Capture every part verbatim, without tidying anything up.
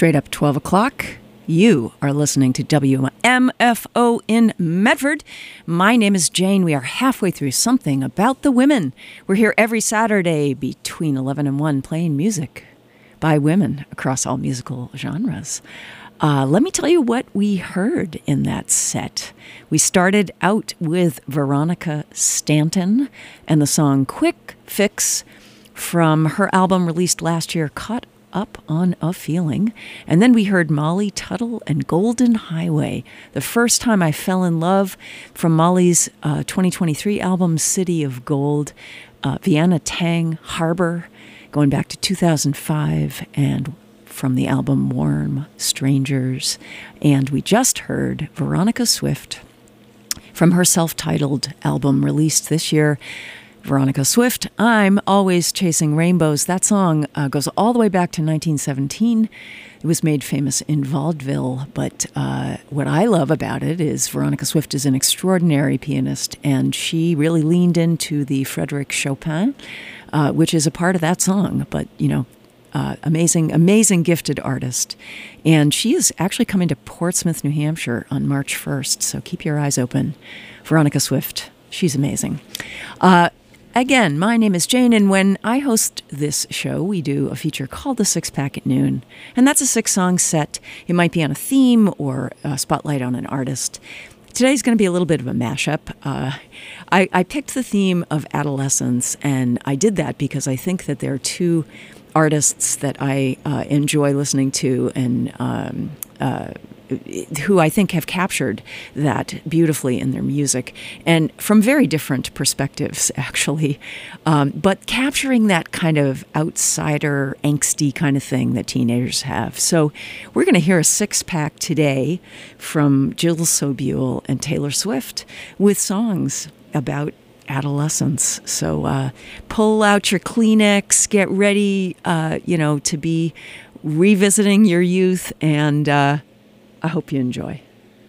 Straight up twelve o'clock. You are listening to W M F O in Medford. My name is Jane. We are halfway through Something About the Women. We're here every Saturday between eleven and one playing music by women across all musical genres. Uh, let me tell you what we heard in that set. We started out with Veronica Stanton and the song Quick Fix from her album released last year, Caught Up on a Feeling. And then we heard Molly Tuttle and Golden Highway, the first time I fell in love, from Molly's uh, twenty twenty-three album City of Gold. uh, Vienna Tang Harbor, going back to two thousand five, and from the album Warm Strangers. And we just heard Veronica Swift from her self-titled album released this year, Veronica Swift, I'm Always Chasing Rainbows. That song uh, goes all the way back to nineteen seventeen. It was made famous in vaudeville, but uh, what I love about it is Veronica Swift is an extraordinary pianist, and she really leaned into the Frédéric Chopin, uh, which is a part of that song, but, you know, uh, amazing, amazing gifted artist. And she is actually coming to Portsmouth, New Hampshire on March first, so keep your eyes open. Veronica Swift, she's amazing. Uh, Again, my name is Jane, and when I host this show, we do a feature called The Six Pack at Noon, and that's a six-song set. It might be on a theme or a spotlight on an artist. Today's going to be a little bit of a mashup. Uh, I, I picked the theme of adolescence, and I did that because I think that there are two artists that I uh, enjoy listening to and um, uh, who I think have captured that beautifully in their music, and from very different perspectives, actually. Um, but capturing that kind of outsider, angsty kind of thing that teenagers have. So we're going to hear a six-pack today from Jill Sobule and Taylor Swift with songs about adolescence. So uh, pull out your Kleenex, get ready, uh, you know, to be revisiting your youth, and uh, I hope you enjoy.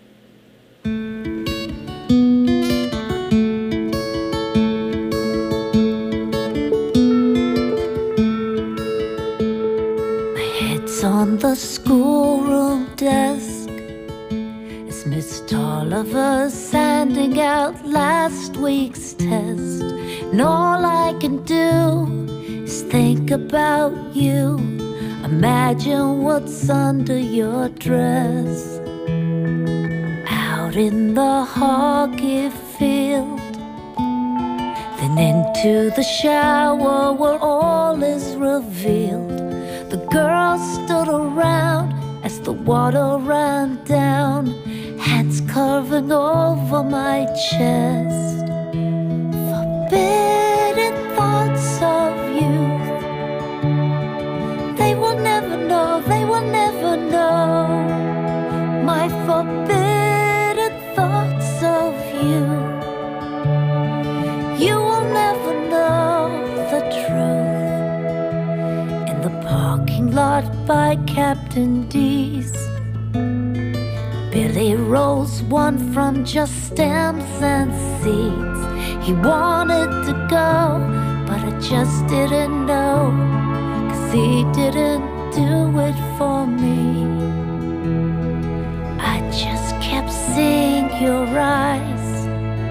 My head's on the schoolroom desk as Miss Tolliver's sending out last week's test, and all I can do is think about you. Imagine what's under your dress. Out in the hockey field, then into the shower where all is revealed. The girls stood around as the water ran down, hands curving over my chest. Forbidden thoughts of youth, they will never know, they will never know. My forbidden thoughts of you, you will never know the truth. In the parking lot by Captain D's, Billy rolls one from just stems and seeds. He wanted to go, but I just didn't know, he didn't do it for me. I just kept seeing your eyes,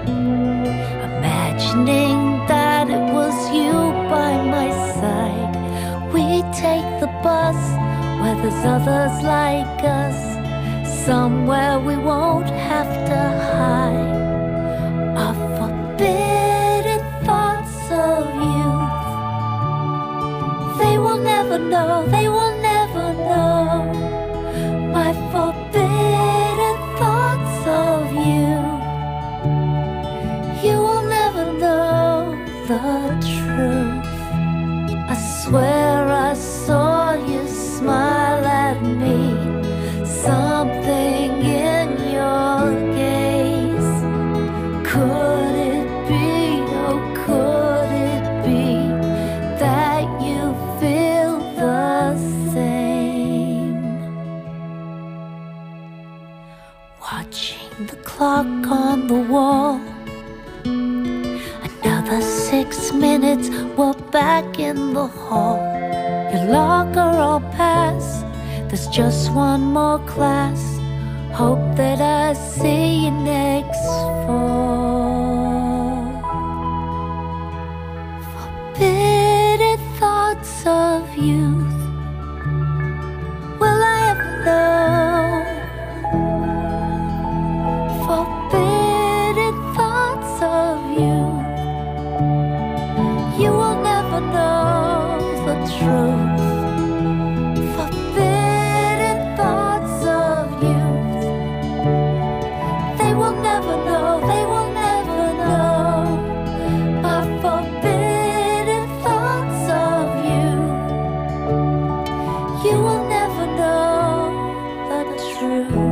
imagining that it was you by my side. We take the bus where there's others like us, somewhere we won't have to hide. Our forbidden thoughts of youth, they will never know, they will never know. My forbidden thoughts of you, you will never know the truth. I swear I saw you smile at me, something in your gaze. Could it be, oh could it be, that you feel the same? Watching the clock on the wall, another six minutes, we're back in the hall. Your locker all past, there's just one more class. Hope that I see you next fall. Forbidden thoughts of youth, will I ever know? Forbidden thoughts of you, you will never know the truth. Forbidden thoughts of youth, they will never know, they will never know. My forbidden thoughts of you, you will never know the truth.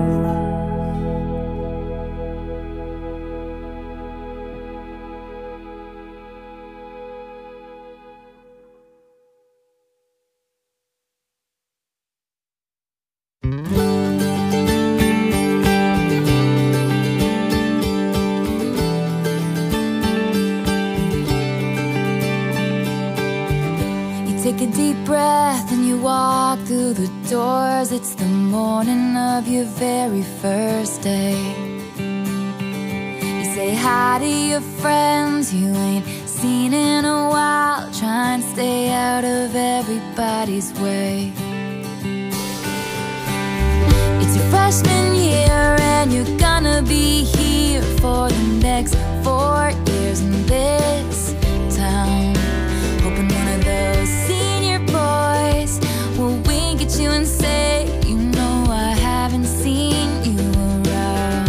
Take a deep breath and you walk through the doors. It's the morning of your very first day. You say hi to your friends you ain't seen in a while. Try and stay out of everybody's way. It's your freshman year and you're gonna be here for the next four years in this town. Hoping one of those senior boys will wink at you and say, you know I haven't seen you around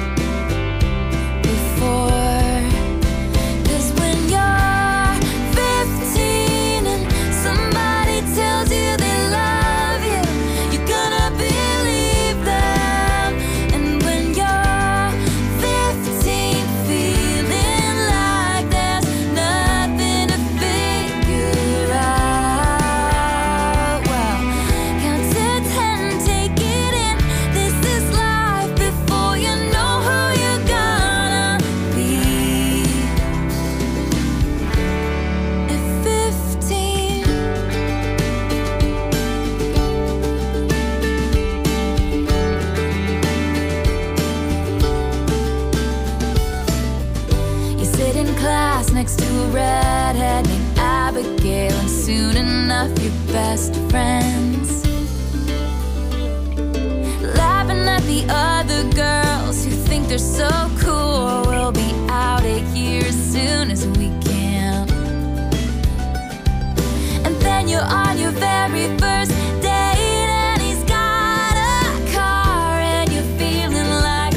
before. 'Cause when you're fifteen and somebody tells you they love you, you're gonna believe them. And when you're fifteen, feeling like there's nothing to figure out, well, count to ten, take it in. This is life before you know who you're gonna be. At fifteen, you sit in class next to a redhead named Abigail, and soon enough you're best friends. Laughing at the other girls who think they're so cool. We'll be out of here as soon as we can. And then you're on your very first date and he's got a car and you're feeling like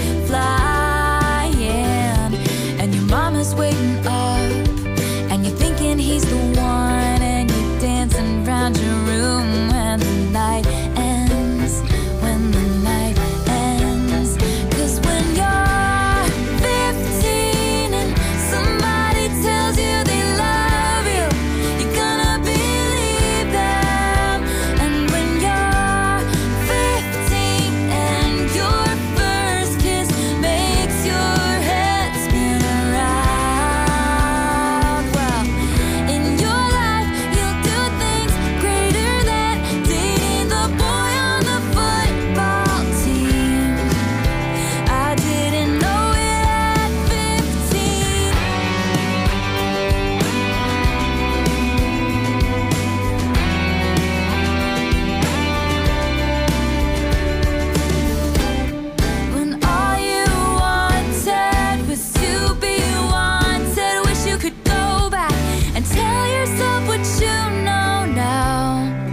flying. And your mama's waiting up and you're thinking he's the one, and you're dancing around your room when the night ends, when the night ends. 'Cause when you're fifteen and somebody tells you they love you, you're gonna believe them. And when you're fifteen and your first kiss makes your head spin around, well, in your life you'll do things greater than dating the boy on the football team. I didn't know it at fifteen. When all you wanted was to be wanted, wish you could go back and tell yourself what you know now.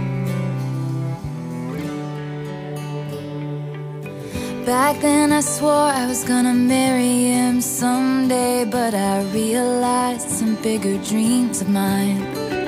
Back then I swore I was gonna marry him someday, but I realized some bigger dreams of mine.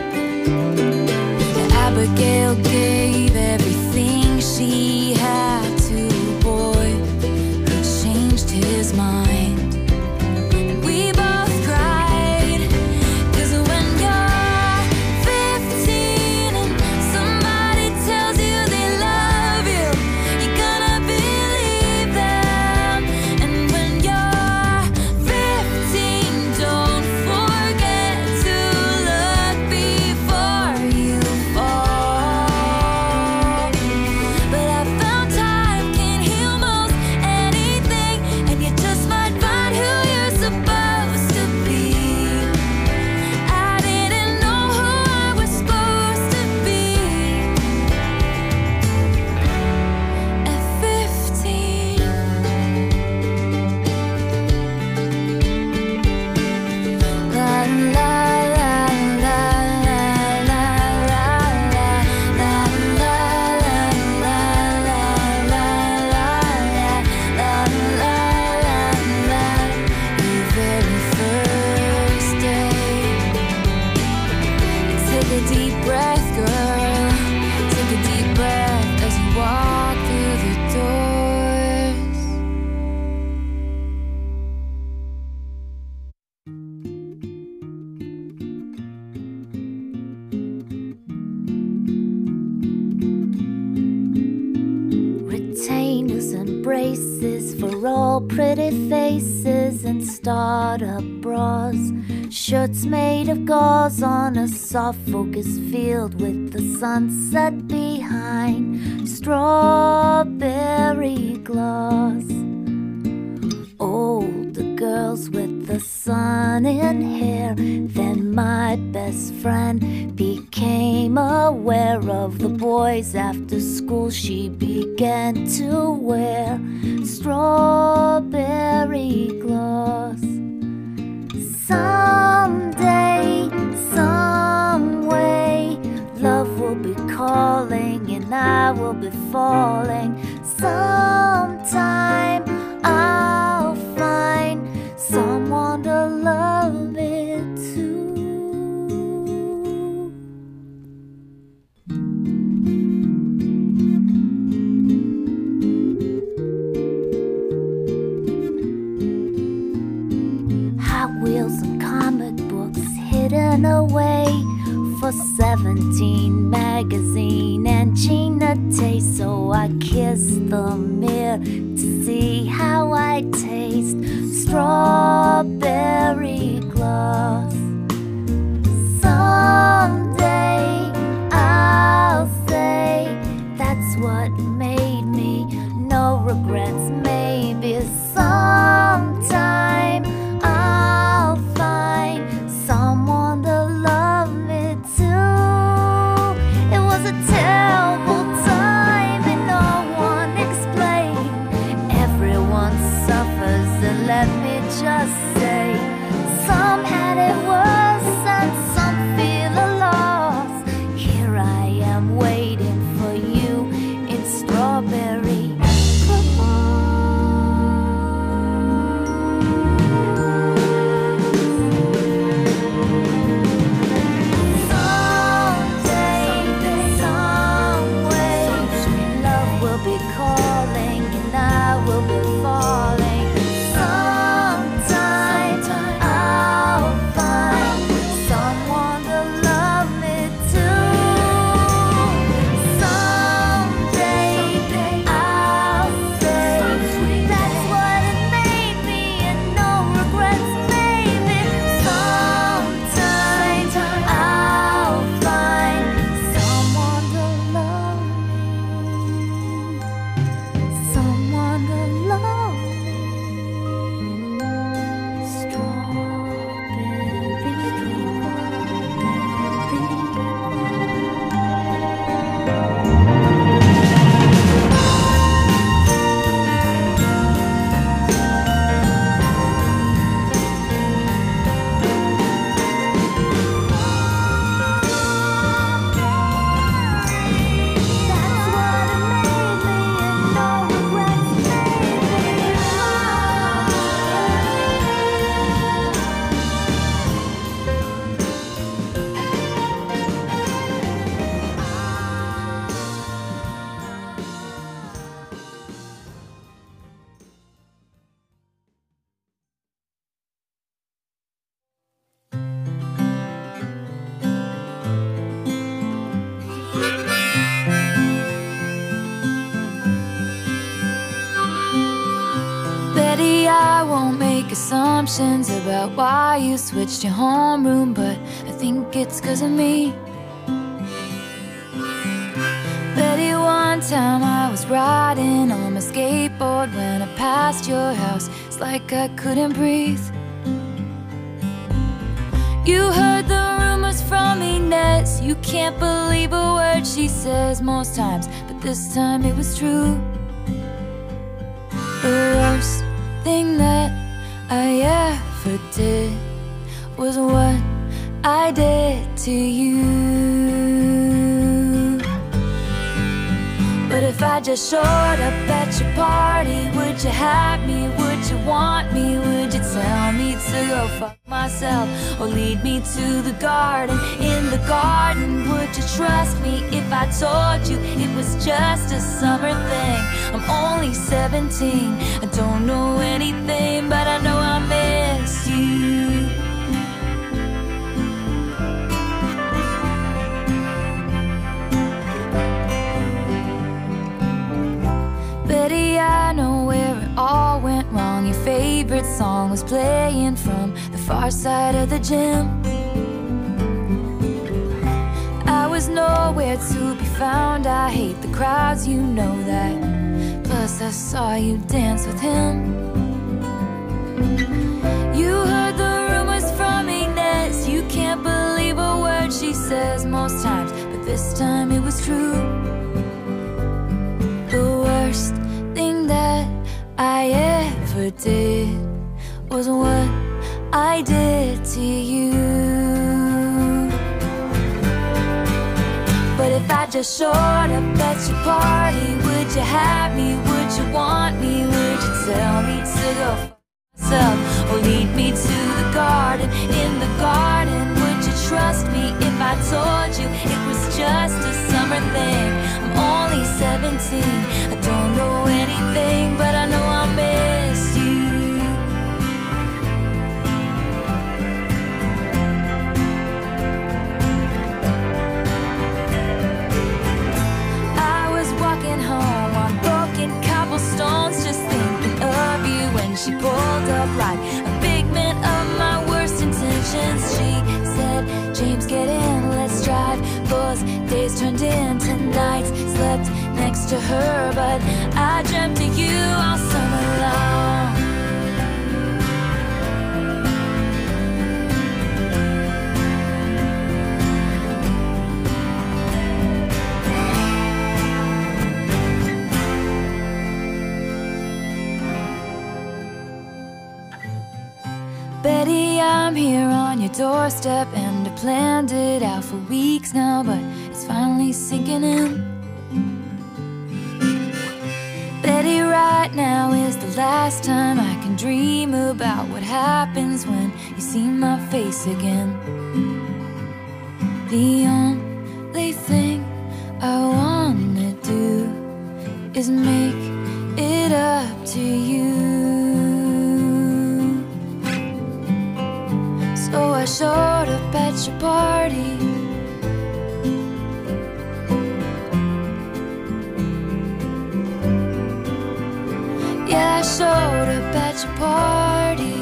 And Abigail gave everything she had to a boy who changed his mind. And we both cried, 'cause when you're fifteen and somebody tells you they love you, you're gonna believe them. And when you're fifteen, don't forget to look before you fall. But braces for all pretty faces and startup bras. Shirts made of gauze on a soft focus field with the sunset behind strawberry gloss. Older girls with the sun in hair. Then my best friend became aware of the boys after school she began to wear strawberry gloss. Someday, some way, love will be calling and I will be falling. Sometime I'll find someone to love it too. Hot Wheels and comic books hidden away for seventeen magazine and Gina taste. So I kiss the mirror to see how I taste strawberry gloss. Someday I'll say that's what made me. No regrets, maybe sometime I'll find someone to love me too. It was a terrible time and no one explained. Everyone suffers and let me just say, some had it worse and some feel a loss. Here I am waiting for you in strawberry. Assumptions about why you switched your homeroom, but I think it's 'cause of me. Betty, one time I was riding on my skateboard when I passed your house. It's like I couldn't breathe. You heard the rumors from Inez. You can't believe a word she says most times, but this time it was true. The worst thing that I ever did was what I did to you. But if I just showed up at your party, would you have me? Would you want me? Would you tell me to go fuck myself or lead me to the garden? In the garden, would you trust me if I told you it was just a summer thing? I'm only seventeen, I don't know anything, but I know I miss you. Betty, I know song was playing from the far side of the gym. I was nowhere to be found. I hate the crowds, you know that. Plus I saw you dance with him. You heard the rumors from Inez. You can't believe a word she says most times, but this time it was true. The worst thing that I ever did was what I did to you. But if I just showed up at your party, would you have me? Would you want me? Would you tell me to go f*** myself? Or lead me to the garden? In the garden, would you trust me if I told you it was just a summer thing? I'm only seventeen, I don't know anything, but I know I miss you. I was walking home on broken cobblestones, just thinking of you when she pulled up like a figment of my worst intentions. She said, James, get in, let's drive. Those days turned into nights, slept next to her, but I dreamt of you all summer long. Betty, I'm here on your doorstep, and I planned it out for weeks now, but it's finally sinking in. Betty, right now is the last time I can dream about what happens when you see my face again. The only thing I wanna do is make it up to you. So I showed up at your party. Yeah, I showed up at your party.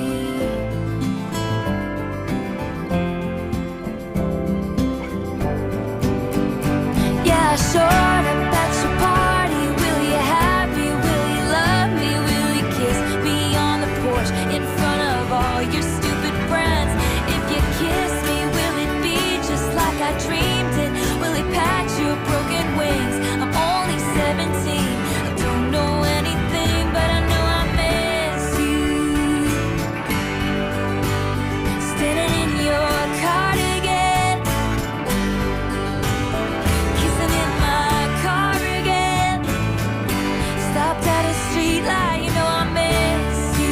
Yeah, I showed up at your party. Will you have me? Will you love me? Will you kiss me on the porch in front of all your stupid friends? If you kiss me, will it be just like I dreamed it? Will it patch your broken wings? I'm only seventeen, I don't know anything, but I know I miss you. Standing in your cardigan, kissing in my car again. Stopped at a street light, you know I miss you.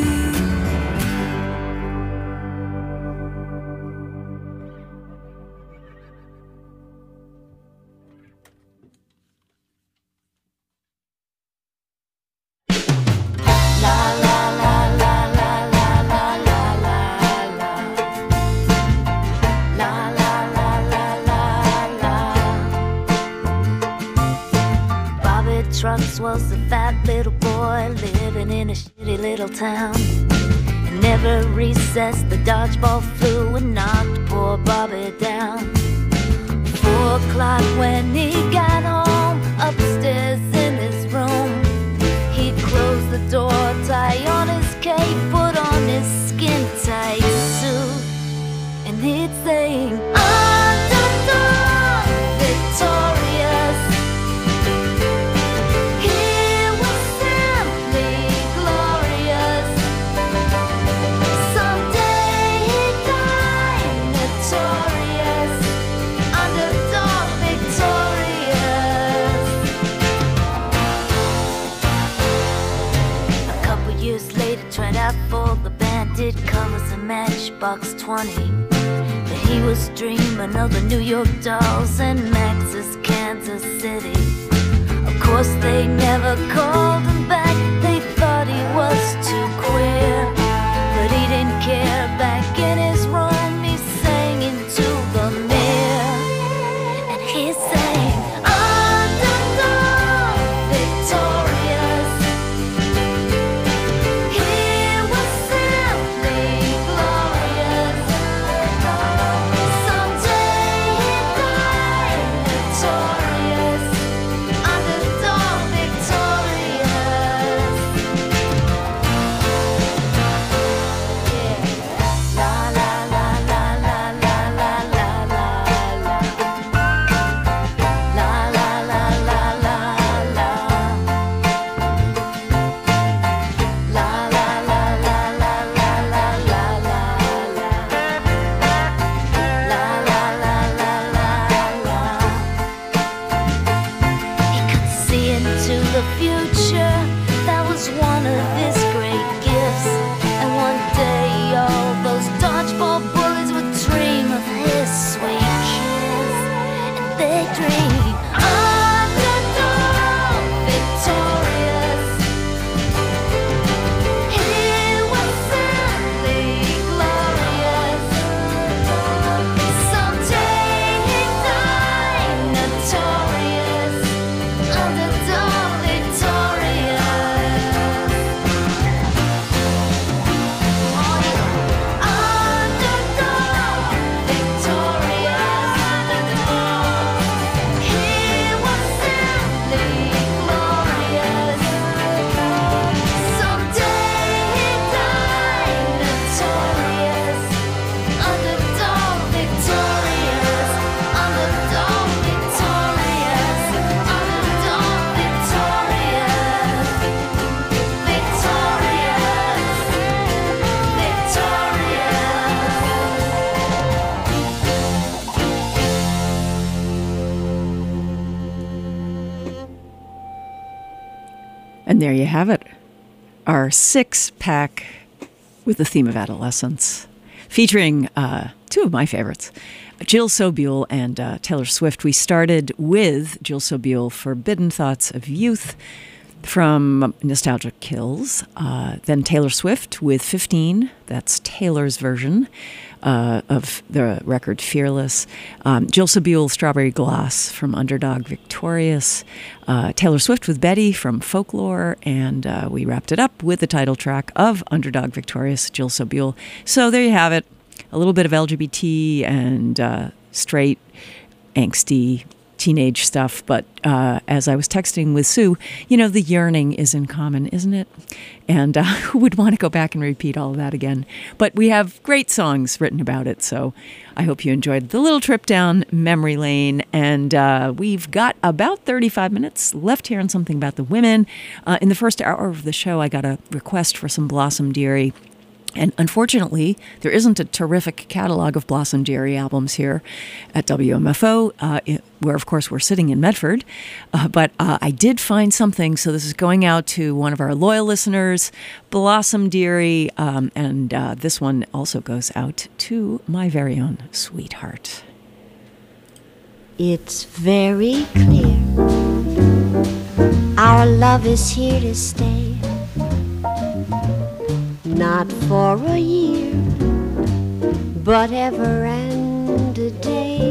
Trucks was a fat little boy living in a shitty little town. And every recess the dodgeball flew and knocked poor Bobby down. Four o'clock when he got home, upstairs in his room, he'd close the door, tie on his cape, put on his skin tight suit, and he'd sing, "Underdog, victorious." Tried out for the Bandit colors and Matchbox twenty, but he was dreaming of the New York Dolls and Max's Kansas City. Of course they never called him back, they thought he was too queer, but he didn't care. Back in his room he sang into the mirror, and he sang, "Underdog, victorious." He was And there you have it, our six-pack with the theme of adolescence, featuring uh, two of my favorites, Jill Sobule and uh, Taylor Swift. We started with Jill Sobule, Forbidden Thoughts of Youth, from Nostalgia Kills. Uh, then Taylor Swift with fifteen. That's Taylor's version uh, of the record Fearless. Um, Jill Sobule, Strawberry Glass from Underdog Victorious. Uh, Taylor Swift with Betty from Folklore. And uh, we wrapped it up with the title track of Underdog Victorious, Jill Sobule. So there you have it. A little bit of L G B T and uh, straight, angsty teenage stuff, but uh, as I was texting with Sue, you know, the yearning is in common, isn't it? And uh, who would want to go back and repeat all of that again? But we have great songs written about it, so I hope you enjoyed the little trip down memory lane. And uh, we've got about thirty-five minutes left here on Something About the Women. Uh, in the first hour of the show, I got a request for some Blossom Dearie. And unfortunately, there isn't a terrific catalog of Blossom Dearie albums here at W M F O, uh, where, of course, we're sitting in Medford. Uh, but uh, I did find something, so this is going out to one of our loyal listeners, Blossom Dearie, um, and uh, this one also goes out to my very own sweetheart. It's very clear our love is here to stay. Not for a year, but ever and a day.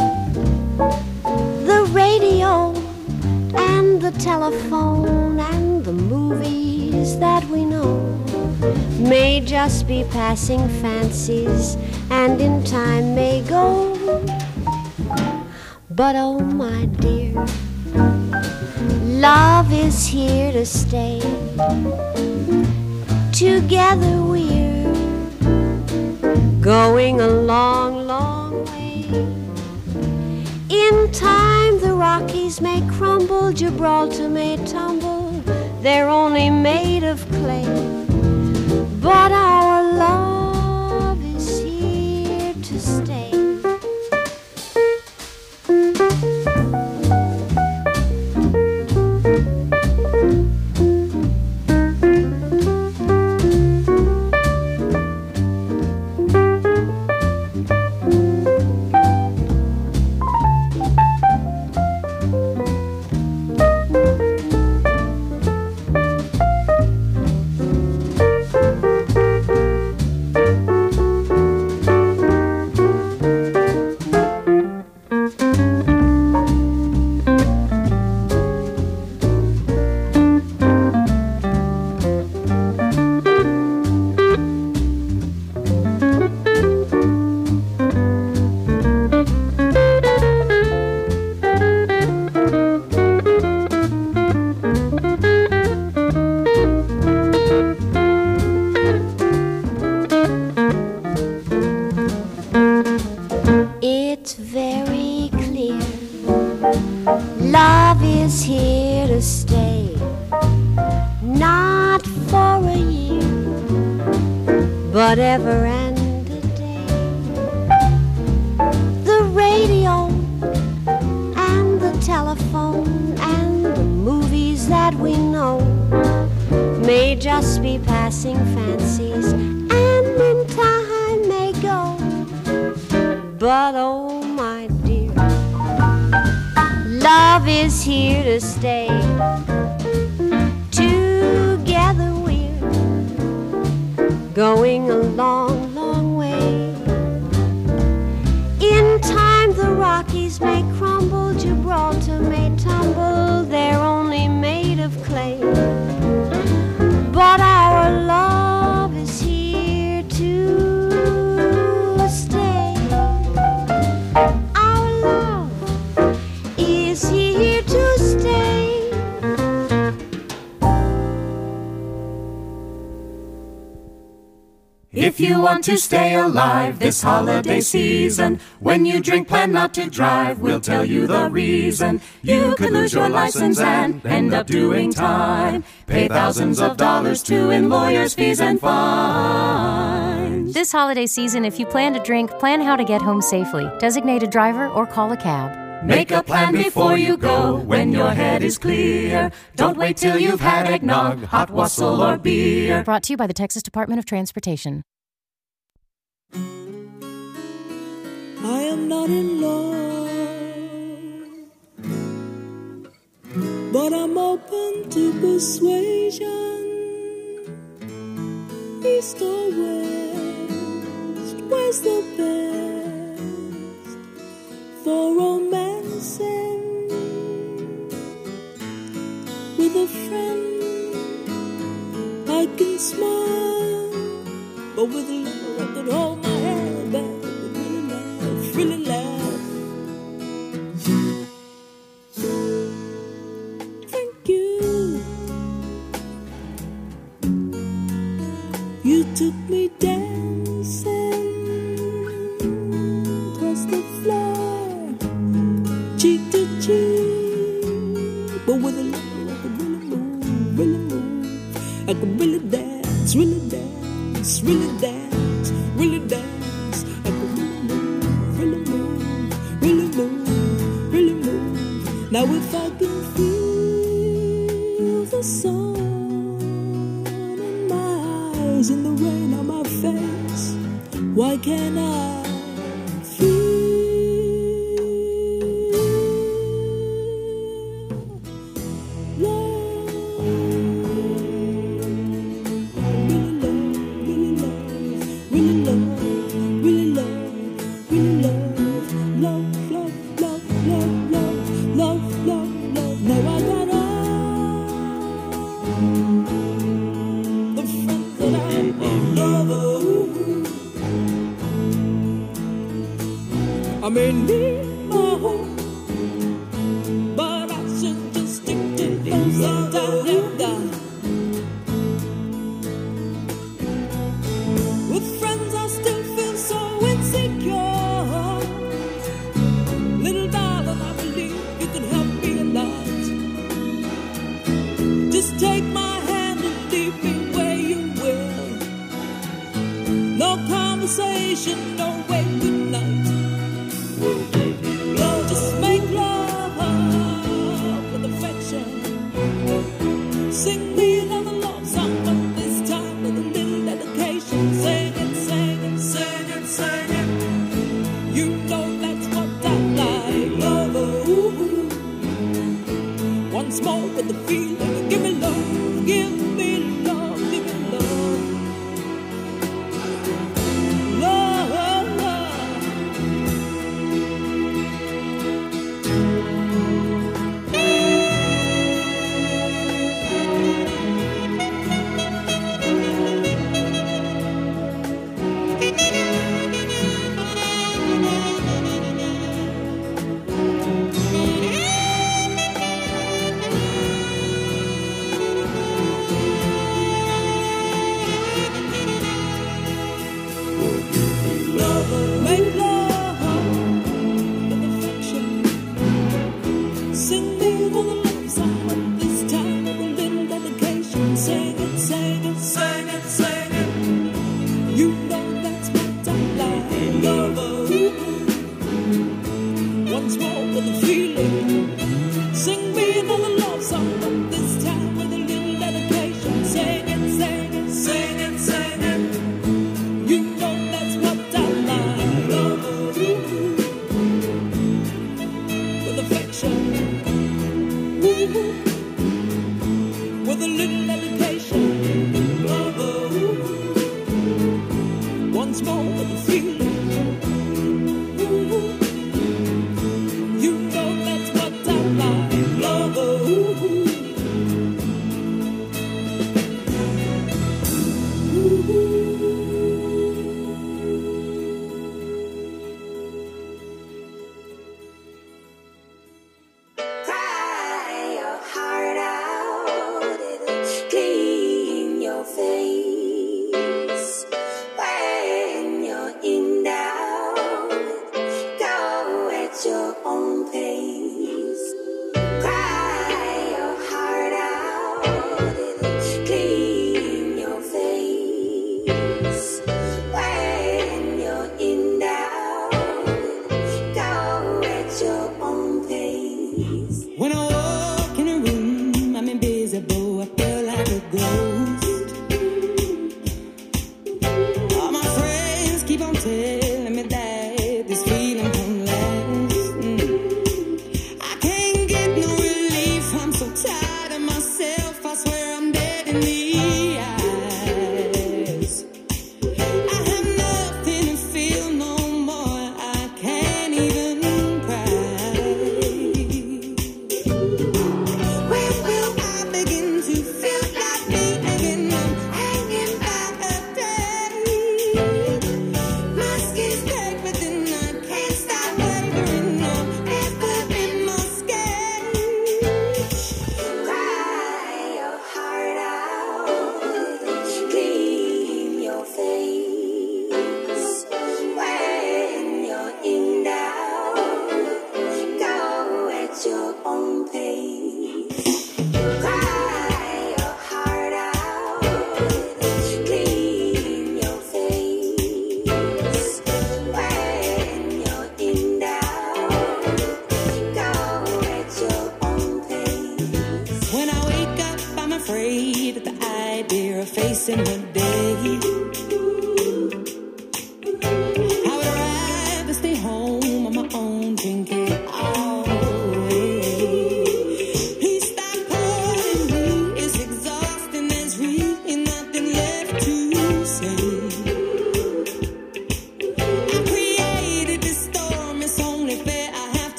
The radio and the telephone and the movies that we know may just be passing fancies and in time may go. But oh my dear, love is here to stay. Together we're going a long, long way. In time the Rockies may crumble, Gibraltar may tumble, they're only made of clay. But our love is here to stay. Whatever and a day. The radio and the telephone and the movies that we know may just be passing fancies and in time may go. But oh my dear, love is here to stay. Together going a long, long way. In time the Rockies may crumble, Gibraltar may tumble, they're only made of clay. But our love is here to stay. Our love is here to stay. If you want to stay alive this holiday season, when you drink, plan not to drive. We'll tell you the reason. You could lose your license and end up doing time. Pay thousands of dollars to in lawyers' fees and fines. This holiday season, if you plan to drink, plan how to get home safely. Designate a driver or call a cab. Make a plan before you go when your head is clear. Don't wait till you've had eggnog, hot wassail, or beer. Brought to you by the Texas Department of Transportation. I am not in love, but I'm open to persuasion. East or west, where's the best for romancing? With a friend I can smile, but with a lover I could hold my head back. Really laugh. Thank you. You took me dancing across the floor, cheek to cheek, but with a love I could really move, really move. I could really dance, really dance, really dance, really dance. Now if I can feel the sun in my eyes and the rain on my face, why can't I feel love? Really love, really love, really love, really love, really love, love, love, love, love. Love, love, love, now I got all the friends that I love. I may need my home, but I should just stick to those that I got. With friends I still feel so insecure. Little darling, I believe you can help me a lot. Just take my hand and lead me where you will. No conversation, no wait, good night. Love, just make love with affection. Sing me another love song, but this time with a little dedication. Sing it, sing it, sing it, sing it. You know that's what I like. Love, ooh. Once more with the feeling, give me love, give me love, give me love. Love, love.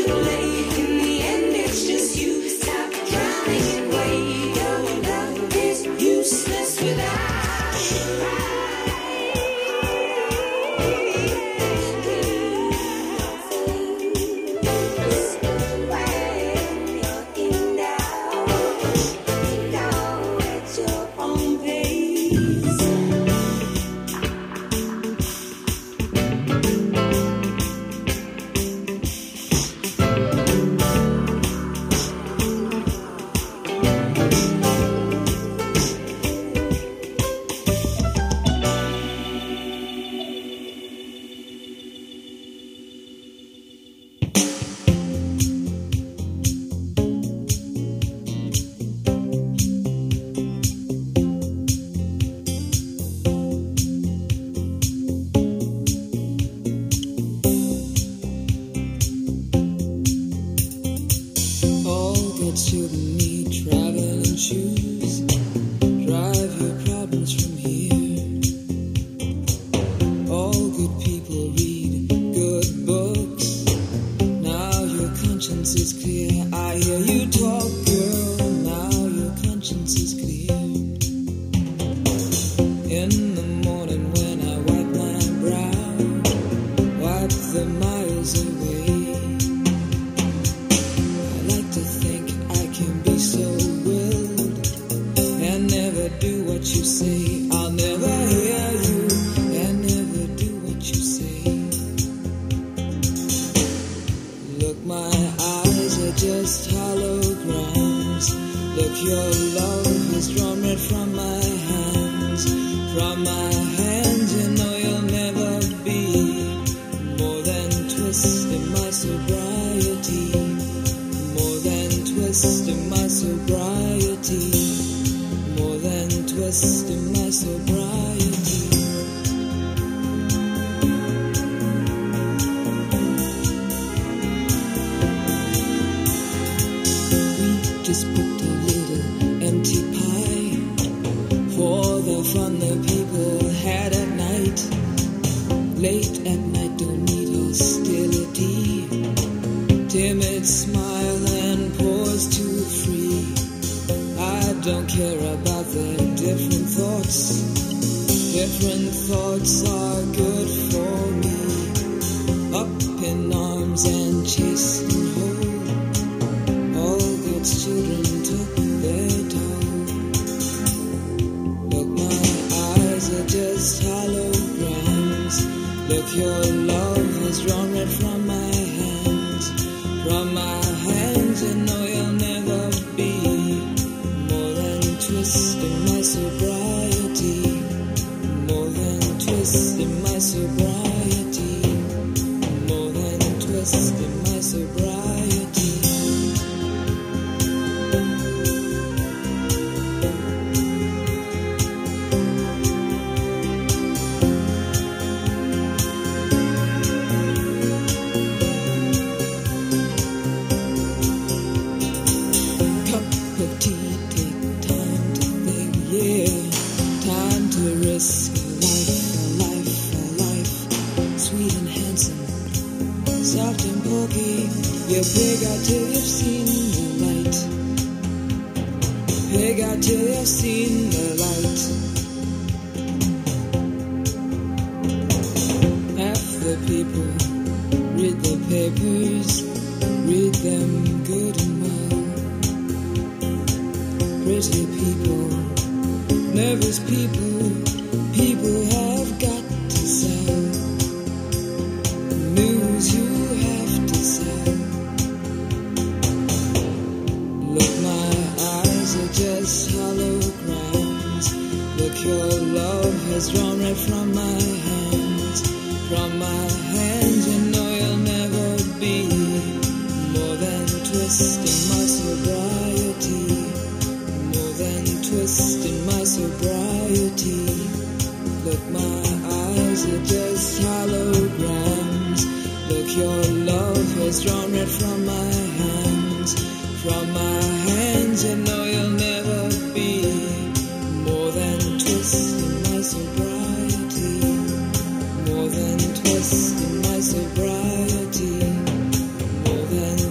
too late. In the end, it's just you. Stop drowning and wait. Your love is useless without you. Children need traveling shoes. Drive your problems from here. All good people read good books. Now your conscience is clear. I hear you talk, girl. Now your conscience is clear. In the morning when I wipe my brow, wipe the miles away. Do what you say, I'll never hear you, and never do what you say. Look, my eyes are just holograms. Look, your love has drawn red from my hands. From my hands, you know you'll never be more than twist in my sobriety. More than twist in my sobriety. More than twist in my sobriety. We just put a little empty pie for the fun the people had at night. Late at night, don't need hostility. Timid smile and pause too free. I don't care about their different thoughts. Different thoughts are good for me. Up in arms and chasing home. All God's children took their toll. Look, my eyes are just holograms. Look, your love has drawn red from my hands. From my hands, you know you'll never be twist in my sobriety. More than twist in my sobriety. More than twist in my sobriety. Cup of tea. Risk a life, a life, a life. Sweet and handsome, soft and pokey. You pig out till you've seen the light. Pig out till you've seen the light. Half the people read the papers, read them good and well. Pretty people, nervous people. People have got to sell. News you have to sell. Look, my eyes are just holograms. Look, your love has drawn red from my hands. From my hands, you know you'll never be more than twist in my sobriety. More than twist in my sobriety. Look, my eyes are just holograms. Look, your love has drawn red from my hands. From my hands, you know you'll never be more than twist in my sobriety. More than twist in my sobriety. More than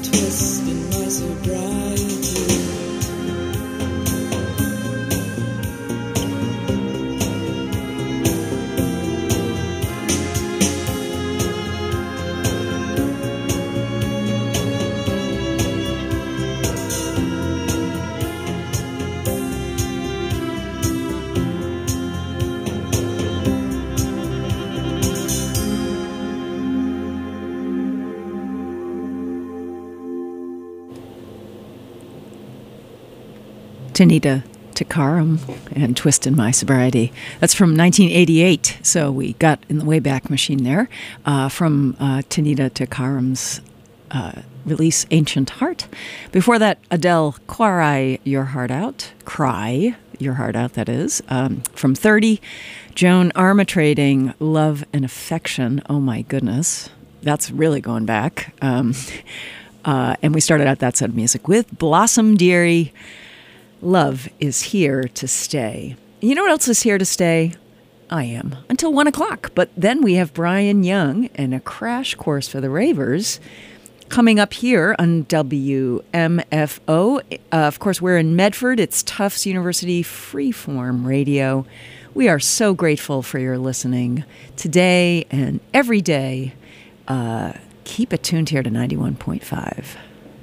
Tanita Tikaram and Twist in My Sobriety. That's from nineteen eighty-eight, so we got in the Wayback Machine there, uh, from uh, Tanita Tikaram's uh, release Ancient Heart. Before that, Adele, Cry Your Heart Out. Cry Your Heart Out, that is. Um, from thirty, Joan Armatrading, Love and Affection. Oh my goodness. That's really going back. Um, uh, and we started out that set of music with Blossom Dearie, Love is Here to Stay. You know what else is here to stay? I am. Until one o'clock. But then we have Brian Young and a crash course for the ravers coming up here on W M F O. Uh, of course, we're in Medford. It's Tufts University Freeform Radio. We are so grateful for your listening today and every day. Uh, keep it tuned here to ninety-one point five.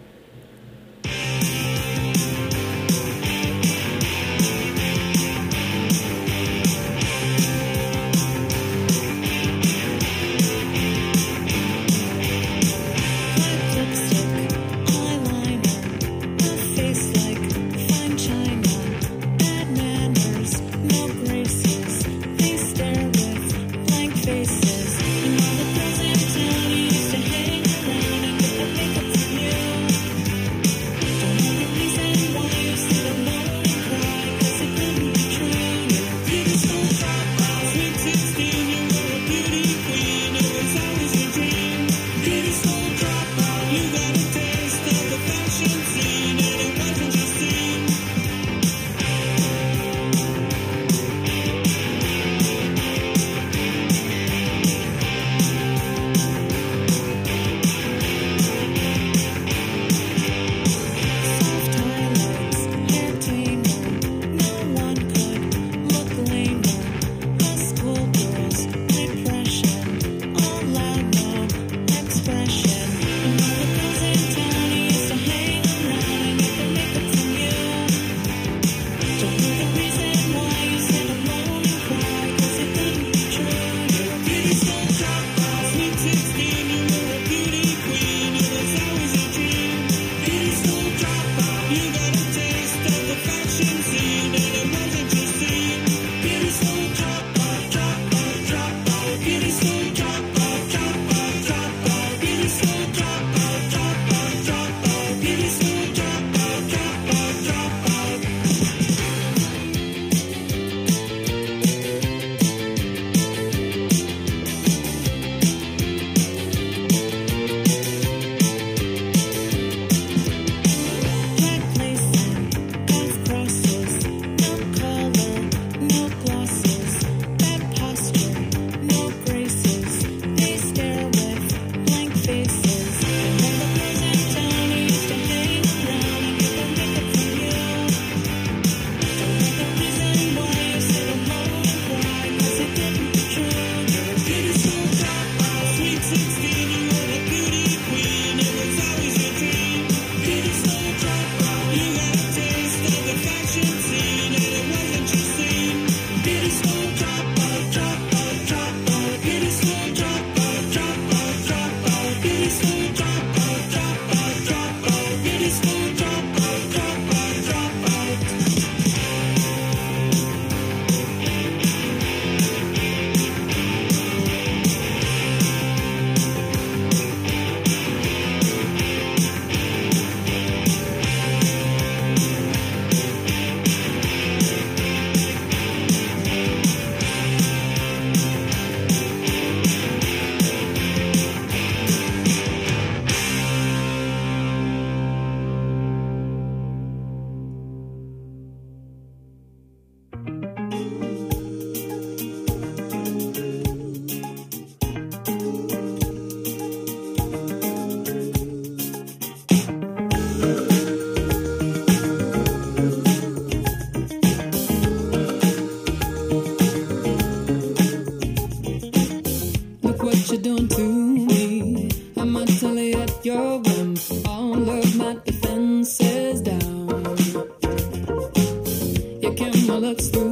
looks through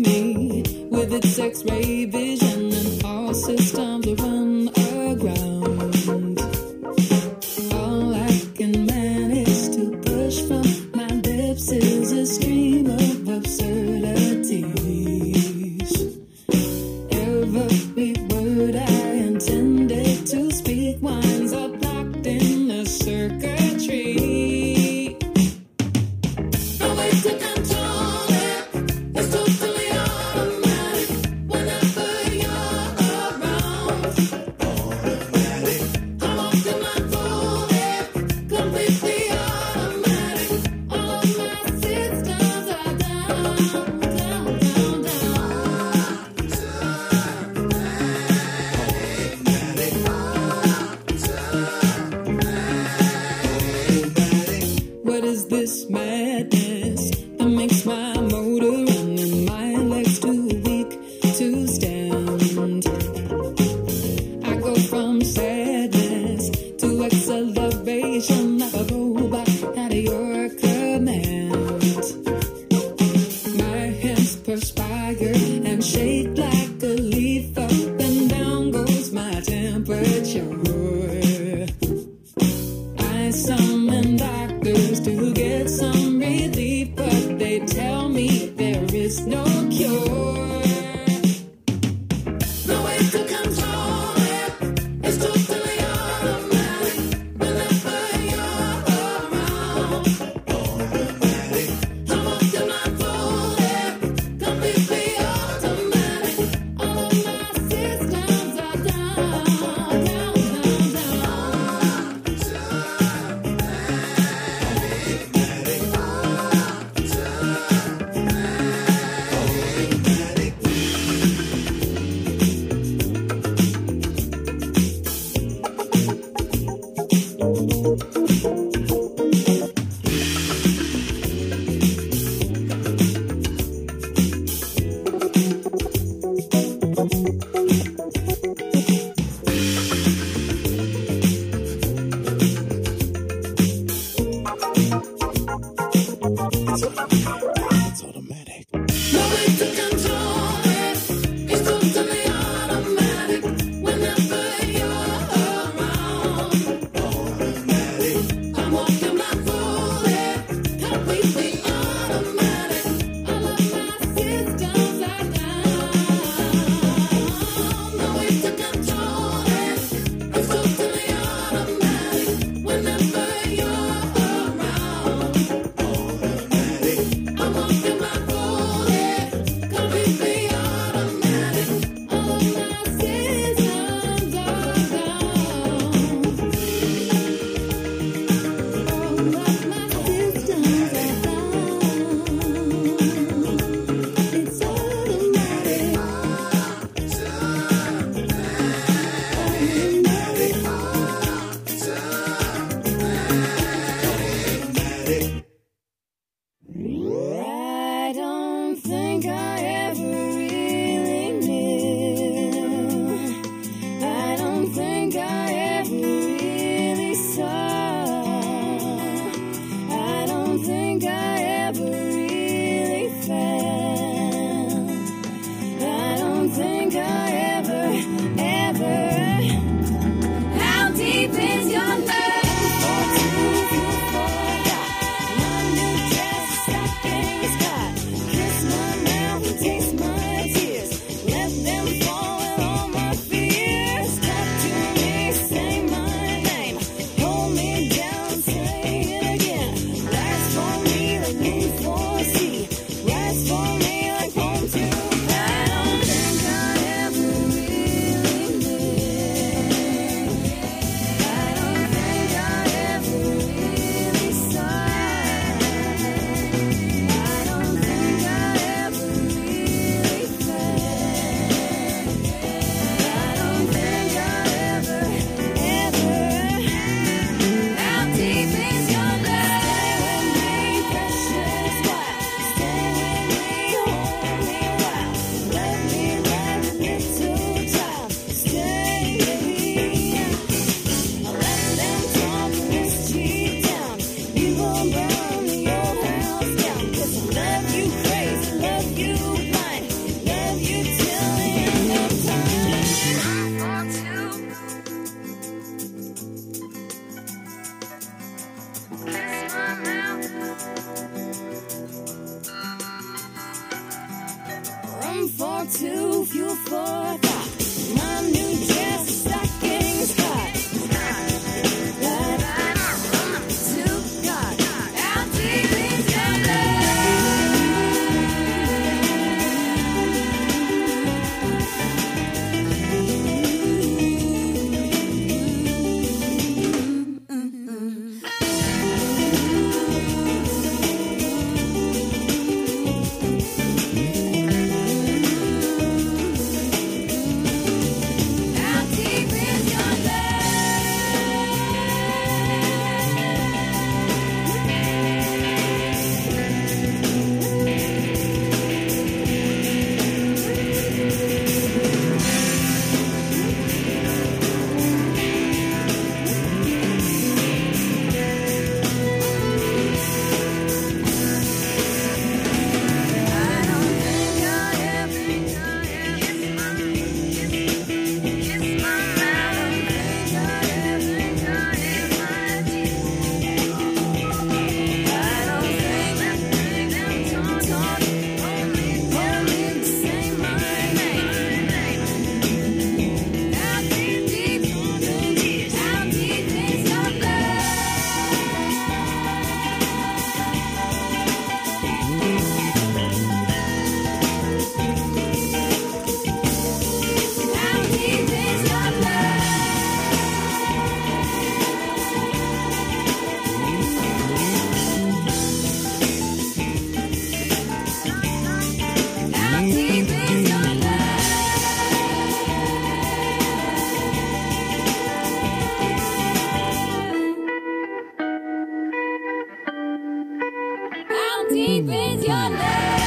me with its X-ray vision, and all systems run aground. All I can manage to push from my lips is a scream. Two, fuel for thought. My new dress, stockings, hot. To God, how deep is your How deep is your love?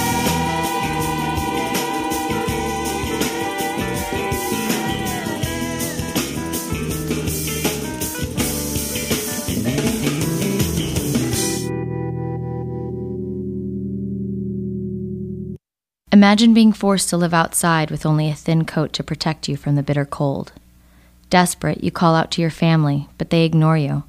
Imagine being forced to live outside with only a thin coat to protect you from the bitter cold. Desperate, you call out to your family, but they ignore you.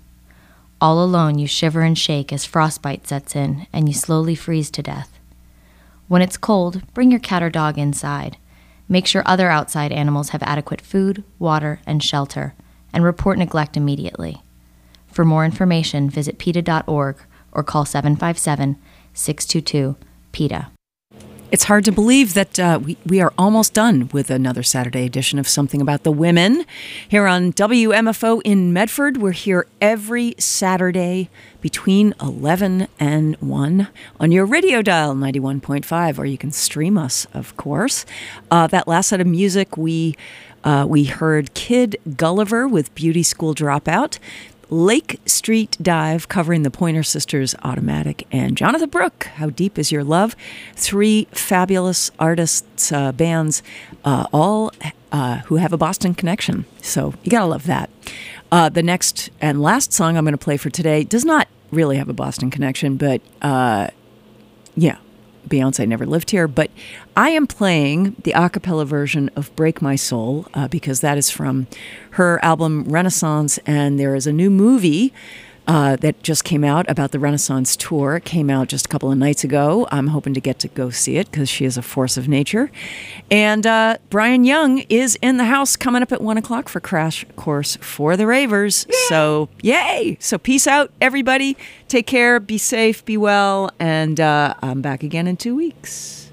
All alone, you shiver and shake as frostbite sets in and you slowly freeze to death. When it's cold, bring your cat or dog inside. Make sure other outside animals have adequate food, water, and shelter, and report neglect immediately. For more information, visit PETA dot org or call seven five seven, six two two, PETA. It's hard to believe that uh, we, we are almost done with another Saturday edition of Something About the Women here on W M F O in Medford. We're here every Saturday between eleven and one on your radio dial, ninety-one point five, or you can stream us, of course. Uh, that last set of music, we, uh, we heard Kid Gulliver with Beauty School Dropout, Lake Street Dive covering the Pointer Sisters Automatic, and Jonathan Brooke, How Deep Is Your Love? Three fabulous artists, uh, bands, uh, all uh, who have a Boston connection. So you gotta love that. Uh, the next and last song I'm going to play for today does not really have a Boston connection, but uh, yeah, Beyonce never lived here. But I am playing the a cappella version of Break My Soul uh, because that is from her album Renaissance, and there is a new movie uh, that just came out about the Renaissance tour. It came out just a couple of nights ago. I'm hoping to get to go see it because she is a force of nature. And uh, Brian Young is in the house coming up at one o'clock for Crash Course for the Ravers. Yeah. So, yay! So peace out, everybody. Take care, be safe, be well, and uh, I'm back again in two weeks.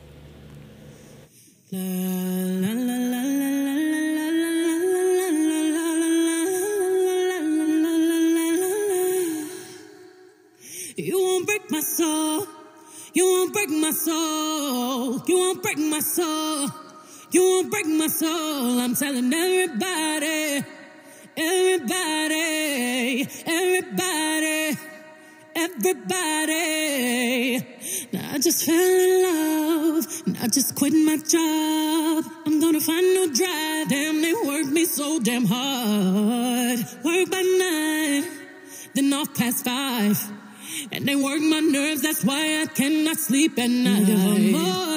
La, la, la, la, la, la. You won't break my soul. You won't break my soul. You won't break my soul. You won't break my soul. I'm telling everybody, everybody, everybody, everybody. Now I just fell in love. Now I just quit my job. I'm gonna find no drive. Damn, they work me so damn hard. Work by nine, then off past five. And they work my nerves, that's why I cannot sleep at night. I'm looking for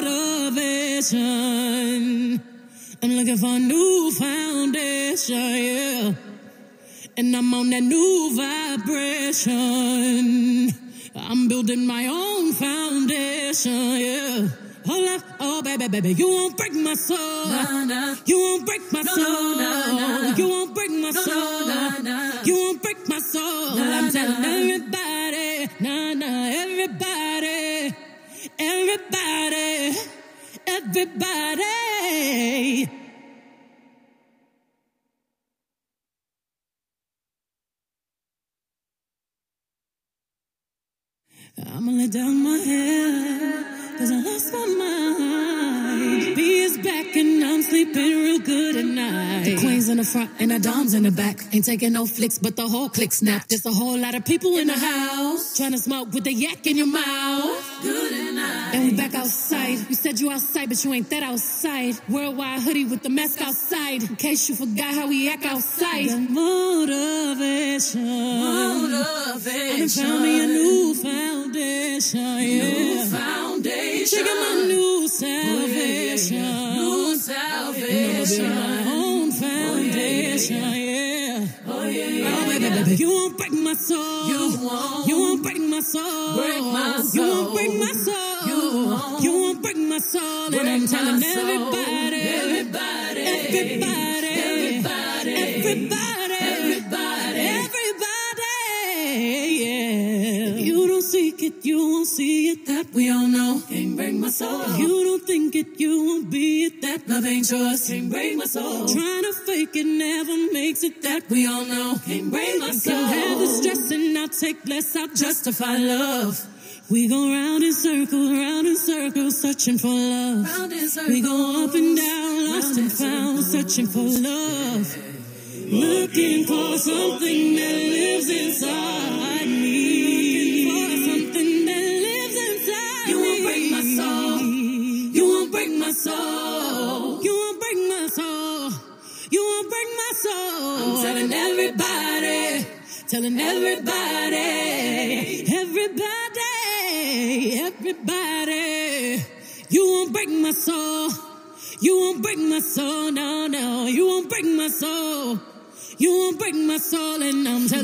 motivation. I'm looking for a new foundation, yeah. And I'm on that new vibration. I'm building my own foundation, yeah. Hold up, oh baby, baby, you won't break my soul. Nah, nah. You won't break my no, soul. Nah, nah. You won't break my no, soul. Nah, nah. You won't break my soul. Nah, I'm telling nah. everybody, nah, nah, everybody, everybody, everybody. I'ma let down my hair, cause I lost my mind. B is back and I'm sleeping real good at night. The queen's in the front and the dom's in the back. Ain't taking no flicks, but the whole click snap. There's a whole lot of people in the house trying to smoke with the yak in your mouth. Good at night. And we back outside. You said you outside, but you ain't that outside. Worldwide hoodie with the mask outside. In case you forgot how we act outside. The motivation. Motivation. I found me a new foundation. Yeah. New foundation. Check out my new salvation. Oh, yeah. New salvation. I'm my own foundation. Oh, yeah. Oh, yeah. yeah. Oh, baby, baby. You won't break my soul. You won't. You won't break my soul. Break my soul. You won't break my soul. You won't. You won't break my soul. Break and I'm telling everybody, everybody, everybody, everybody, everybody, everybody, everybody, yeah. You don't seek it, you won't see it. That we all know. Can't break my soul. You don't think it, you won't be it. That love ain't yours. Can't break my soul. Trying to fake it never makes it. That we all know. Can't break my soul. You can have the stress and I'll take less. I'll justify love. We go round in circles, round in circles, searching for love. Circles, we go up and down, lost and found, searching for love. Looking for something that lives inside me. Looking for something that lives telling everybody, telling everybody, everybody, everybody. You won't break my soul. You won't break my soul. No, no. You won't break my soul. You won't break my soul. And I'm telling